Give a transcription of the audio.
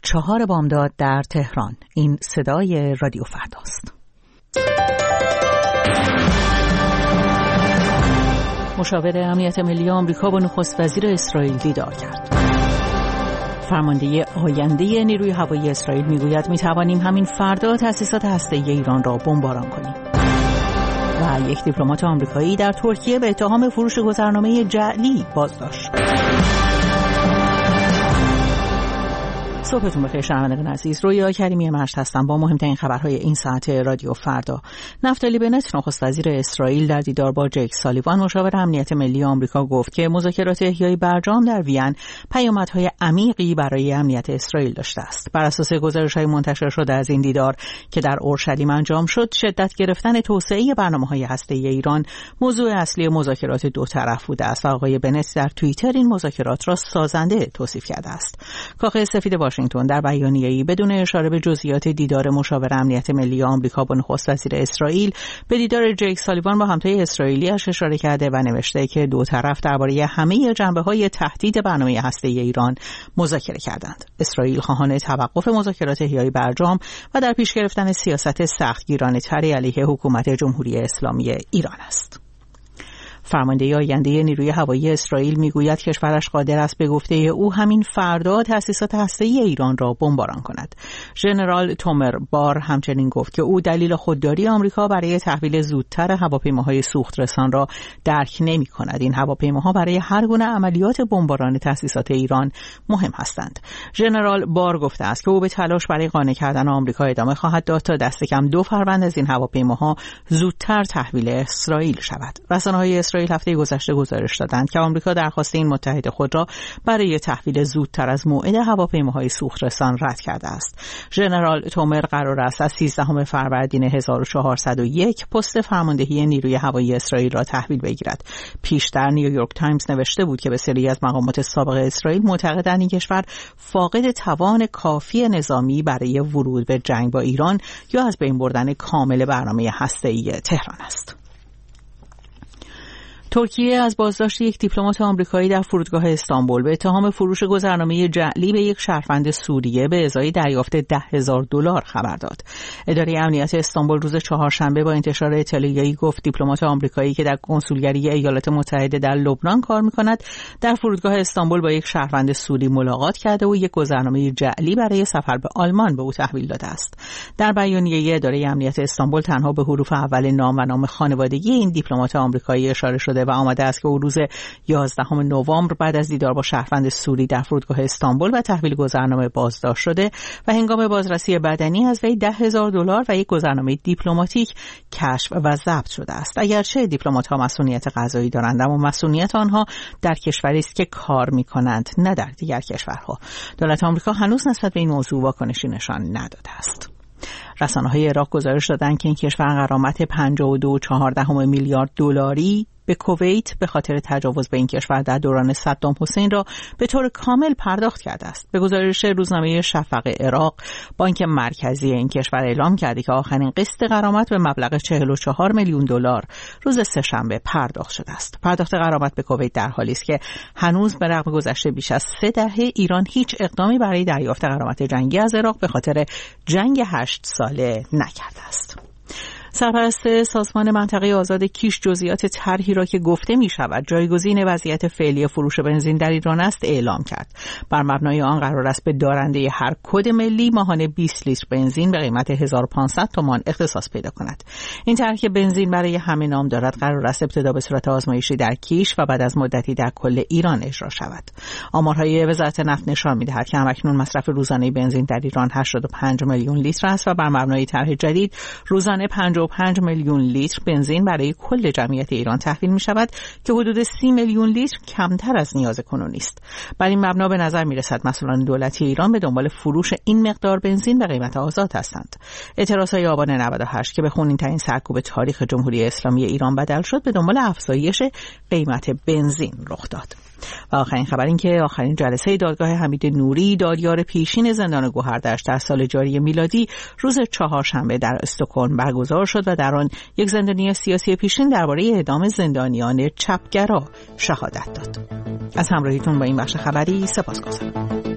4 بامداد در تهران. این صدای رادیو فرداست. مشاور امنیت ملی آمریکا با نخست وزیر اسرائیل دیدار کرد. فرمانده آینده نیروی هوایی اسرائیل میگوید میتوانیم همین فردا تأسیسات هسته‌ای ایران را بمباران کنیم. و یک دیپلمات آمریکایی در ترکیه به اتهام فروش گذرنامه جعلی بازداشت. صبحتون بخیر شنوندگان عزیز، رویا کریمی مشت هستم با مهمترین خبرهای این ساعت رادیو فردا. نفتالی بنت نخست وزیر اسرائیل در دیدار با جیک سالیوان مشاور امنیت ملی آمریکا گفت که مذاکرات احیای برجام در وین پیامدهای عمیقی برای امنیت اسرائیل داشته است. بر اساس گزارش‌های منتشر شده از این دیدار که در اورشلیم انجام شد، شدت گرفتن توسعه برنامه‌های هسته‌ای ایران موضوع اصلی مذاکرات دو طرف بوده است و آقای بنت در توییتر این مذاکرات را سازنده توصیف کرده است. کاخ سفید واشنگتن در بیانیه‌ای بدون اشاره به جزئیات دیدار مشاور امنیت ملی آمریکا با نخست وزیر اسرائیل به دیدار جیک سالیوان با همتای اسرائیلی‌اش اشاره کرده و نوشته که دو طرف درباره همه جنبه‌های تهدید برنامه هسته‌ای ایران مذاکره کردند. اسرائیل خواهان توقف مذاکرات احیای برجام و در پیش گرفتن سیاست سختگیرانه‌تری علیه حکومت جمهوری اسلامی ایران است. فرمانده آینده نیروی هوایی اسرائیل میگوید کشورش قادر است به گفته او همین فردا تأسیسات هسته‌ای ایران را بمباران کند. ژنرال تومر بار همچنین گفت که او دلیل خودداری آمریکا برای تحویل زودتر هواپیماهای سوخترسان را درک نمی‌کند. این هواپیماها برای هر گونه عملیات بمباران تأسیسات ایران مهم هستند. ژنرال بار گفته است که او به تلاش برای قانع کردن آمریکا ادامه خواهد داد تا دست کم 2 فروند از این هواپیماها زودتر تحویل اسرائیل شود. رسانه‌های اسرائیل هفته گذشته گزارش دادند که آمریکا درخواست این متحد خود را برای تحویل زودتر از موعد هواپیماهای سوخترسان رد کرده است. ژنرال تومر قرار است از 13 فروردین 1401 پست فرماندهی نیروی هوایی اسرائیل را تحویل بگیرد. پیشتر نیویورک تایمز نوشته بود که بسیاری از مقامات سابق اسرائیل معتقدند این کشور فاقد توان کافی نظامی برای ورود به جنگ با ایران یا از بین بردن کامل برنامه هسته‌ای تهران است. ترکیه از بازداشت یک دیپلمات آمریکایی در فرودگاه استانبول به اتهام فروش گذرنامه جعلی به یک شهروند سوریه به ازای دریافت $10,000 خبر داد. اداره امنیت استانبول روز چهارشنبه با انتشار اطلاعیه‌ای گفت دیپلمات آمریکایی که در کنسولگری ایالات متحده در لبنان کار می‌کند در فرودگاه استانبول با یک شهروند سوری ملاقات کرده و یک گذرنامه جعلی برای سفر به آلمان به او تحویل داده است. در بیانیه اداره امنیت استانبول تنها به حروف اول نام و نام خانوادگی این دیپلمات آمریکایی اشاره شده و آمده است که او روز 11 نوامبر بعد از دیدار با شهروند سوری در فرودگاه استانبول و تحویل گذرنامه بازداشت شده و هنگام بازرسی بدنی از وی $10,000 و یک گذرنامه دیپلماتیک کشف و ضبط شده است. اگرچه دیپلمات‌ها مسئولیت قضایی دارند اما مسئولیت آنها در کشوری است که کار می‌کنند نه در دیگر کشورها. دولت آمریکا هنوز نسبت به این موضوع واکنشی نشان نداده است. رسانه‌های عراق گزارش دادند که این کشور غرامت 52.4 میلیارد دلاری به کویت به خاطر تجاوز به این کشور در دوران صدام حسین را به طور کامل پرداخت کرده است. به گزارش روزنامه شفق عراق، بانک مرکزی این کشور اعلام کرده که آخرین قسط غرامت به مبلغ $44 میلیون روز سه‌شنبه پرداخت شده است. پرداخت غرامت به کویت در حالی است که هنوز به رغم گذشته بیش از 3 دهه ایران هیچ اقدامی برای دریافت غرامت جنگی از عراق به خاطر جنگ 8 ساله نکرده است. سرپرست سازمان منطقه آزاد کیش جزئیات طرحی را که گفته می شود جایگزین وضعیت فعلی فروش بنزین در ایران است اعلام کرد. بر مبنای آن قرار است به دارنده هر کد ملی ماهانه 20 لیتر بنزین به قیمت 1500 تومان اختصاص پیدا کند. این طرح که بنزین برای همه نام دارد قرار است ابتدا به صورت آزمایشی در کیش و بعد از مدتی در کل ایران اجرا شود. آمارهای وزارت نفت نشان می‌دهد که همکنون مصرف روزانه بنزین در ایران 85 میلیون لیتر است و بر مبنای طرح جدید روزانه 55 میلیون لیتر بنزین برای کل جمعیت ایران تحویل می شود که حدود 30 میلیون لیتر کمتر از نیاز کنونی است. بر این مبنا به نظر می رسد مسئولان دولتی ایران به دنبال فروش این مقدار بنزین به قیمت آزاد هستند. اعتراضهای آبان 98 که به خونین‌ترین سرکوب تاریخ جمهوری اسلامی ایران بدل شد به دنبال افزایش قیمت بنزین رخ داد. و آخرین خبر این که آخرین جلسه دادگاه حمید نوری دادیار پیشین زندان گوهردشت در سال جاری میلادی روز چهارشنبه در استکهلم برگزار شد و در آن یک زندانی سیاسی پیشین درباره اعدام زندانیان چپگرا شهادت داد. از همراهیتون با این بخش خبری سپاسگزارم.